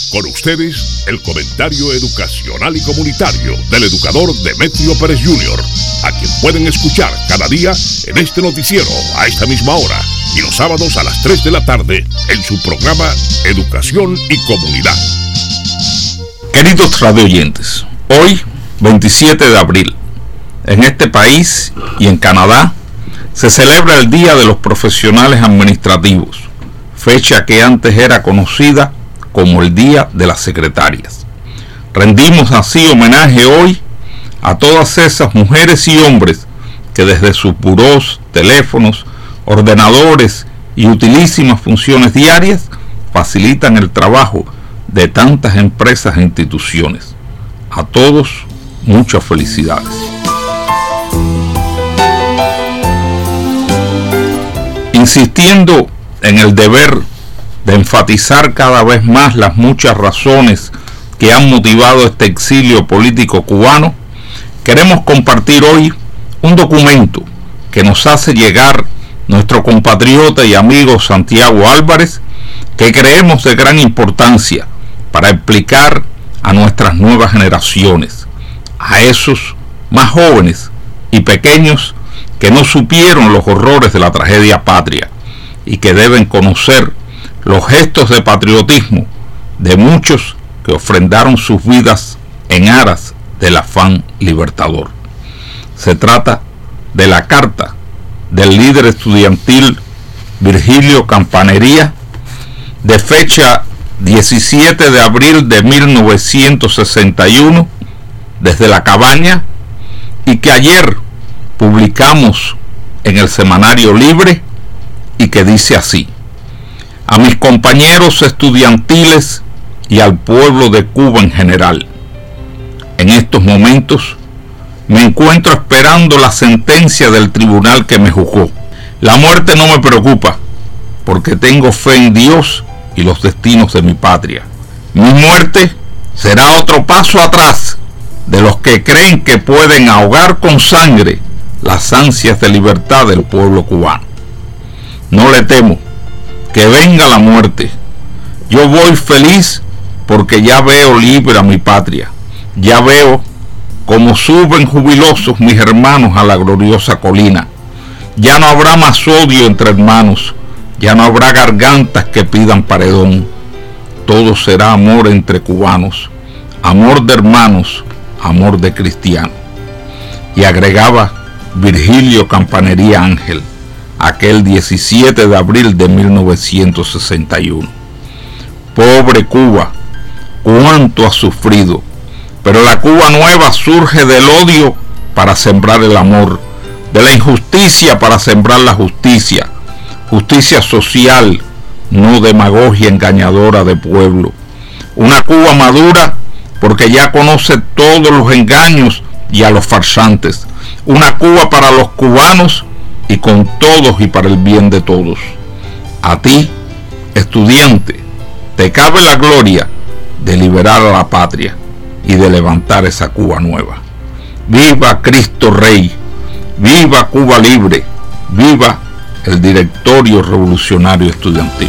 Con ustedes, el comentario educacional y comunitario del educador Demetrio Pérez Jr., a quien pueden escuchar cada día en este noticiero a esta misma hora y los sábados a las 3 de la tarde en su programa Educación y Comunidad. Queridos radioyentes, hoy, 27 de abril, en este país y en Canadá, se celebra el Día de los Profesionales Administrativos, fecha que antes era conocida como el Día de las Secretarias. Rendimos así homenaje hoy a todas esas mujeres y hombres que desde sus burós, teléfonos, ordenadores y utilísimas funciones diarias facilitan el trabajo de tantas empresas e instituciones. A todos, muchas felicidades. Insistiendo en el deber de enfatizar cada vez más las muchas razones que han motivado este exilio político cubano, queremos compartir hoy un documento que nos hace llegar nuestro compatriota y amigo Santiago Álvarez, que creemos de gran importancia para explicar a nuestras nuevas generaciones, a esos más jóvenes y pequeños que no supieron los horrores de la tragedia patria y que deben conocer los gestos de patriotismo de muchos que ofrendaron sus vidas en aras del afán libertador. Se trata de la carta del líder estudiantil Virgilio Campanería, de fecha 17 de abril de 1961, desde La Cabaña, y que ayer publicamos en el Semanario Libre, y que dice así: a mis compañeros estudiantiles y al pueblo de Cuba en general. En estos momentos me encuentro esperando la sentencia del tribunal que me juzgó. La muerte no me preocupa, porque tengo fe en Dios y los destinos de mi patria. Mi muerte será otro paso atrás de los que creen que pueden ahogar con sangre las ansias de libertad del pueblo cubano. No le temo que venga la muerte. Yo voy feliz porque ya veo libre a mi patria. Ya veo cómo suben jubilosos mis hermanos a la gloriosa colina. Ya no habrá más odio entre hermanos. Ya no habrá gargantas que pidan paredón. Todo será amor entre cubanos, amor de hermanos, amor de cristianos. Y agregaba Virgilio Campanería Ángel, aquel 17 de abril de 1961. Pobre Cuba, cuánto ha sufrido, pero la Cuba nueva surge del odio para sembrar el amor, de la injusticia para sembrar la justicia, justicia social, no demagogia engañadora de pueblo. Una Cuba madura porque ya conoce todos los engaños y a los farsantes. Una Cuba para los cubanos y con todos y para el bien de todos. A ti, estudiante, te cabe la gloria de liberar a la patria y de levantar esa Cuba nueva. ¡Viva Cristo Rey! ¡Viva Cuba libre! ¡Viva el Directorio Revolucionario Estudiantil!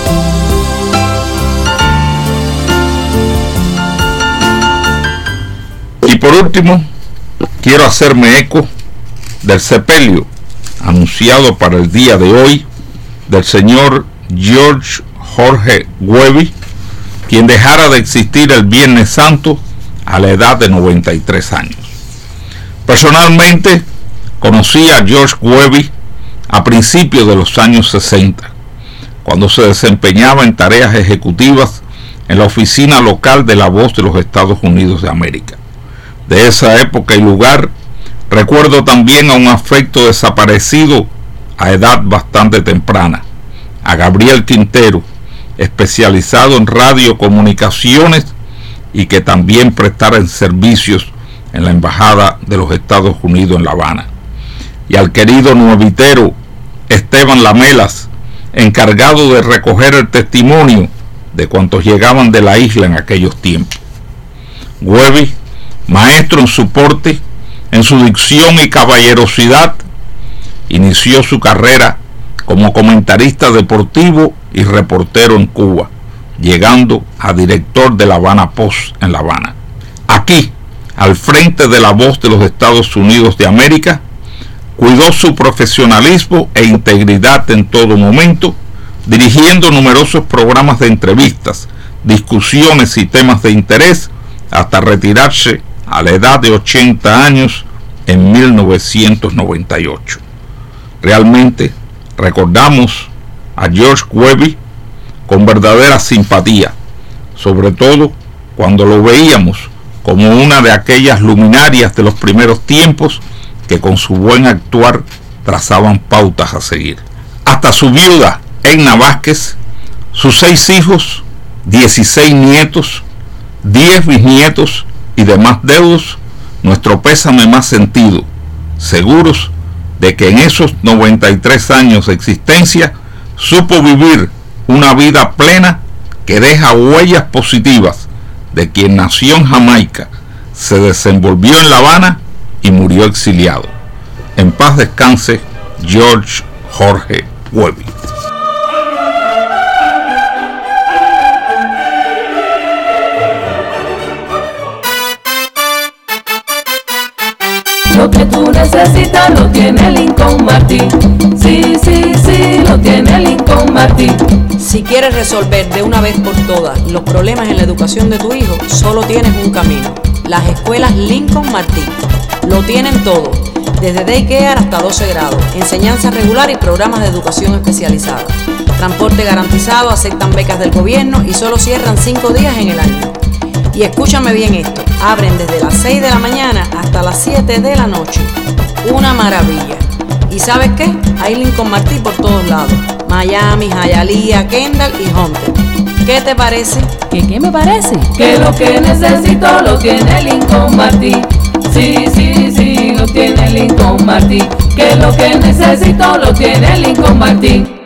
Y por último, quiero hacerme eco del sepelio anunciado para el día de hoy del señor George Jorge Weby, quien dejara de existir el Viernes Santo a la edad de 93 años. Personalmente conocí a George Weby a principios de los años 60, cuando se desempeñaba en tareas ejecutivas en la oficina local de La Voz de los Estados Unidos de América. De esa época y lugar, recuerdo también a un afecto desaparecido a edad bastante temprana, a Gabriel Quintero, especializado en radiocomunicaciones y que también prestara servicios en la Embajada de los Estados Unidos en La Habana, y al querido nuevitero Esteban Lamelas, encargado de recoger el testimonio de cuantos llegaban de la isla en aquellos tiempos. Weby, maestro en su porte, en su dicción y caballerosidad, inició su carrera como comentarista deportivo y reportero en Cuba, llegando a director de La Habana Post en La Habana. Aquí, al frente de La Voz de los Estados Unidos de América, cuidó su profesionalismo e integridad en todo momento, dirigiendo numerosos programas de entrevistas, discusiones y temas de interés, hasta retirarse a la edad de 80 años en 1998. Realmente recordamos a George Webby con verdadera simpatía, sobre todo cuando lo veíamos como una de aquellas luminarias de los primeros tiempos que con su buen actuar trazaban pautas a seguir. Hasta su viuda, Edna Vázquez, sus 6 hijos, 16 nietos, 10 bisnietos y demás deudos, nuestro pésame más sentido, seguros de que en esos 93 años de existencia supo vivir una vida plena que deja huellas positivas de quien nació en Jamaica, se desenvolvió en La Habana y murió exiliado. En paz descanse George Jorge Webby. Lo que tú necesitas lo tiene Lincoln Martin. Sí, sí, sí, lo tiene Lincoln Martin. Si quieres resolver de una vez por todas los problemas en la educación de tu hijo, solo tienes un camino: las escuelas Lincoln Martin. Lo tienen todo, desde daycare hasta 12 grados, enseñanza regular y programas de educación especializada. Transporte garantizado, aceptan becas del gobierno y solo cierran 5 días en el año. Y escúchame bien esto, abren desde las 6 de la mañana hasta las 7 de la noche. Una maravilla. ¿Y sabes qué? Hay Lincoln Martin por todos lados: Miami, Hialeah, Kendall y Hunter. ¿Qué te parece? ¿Qué me parece? Que lo que necesito lo tiene Lincoln Martin. Sí, sí, sí, lo tiene Lincoln Martin. Que lo que necesito lo tiene Lincoln Martin.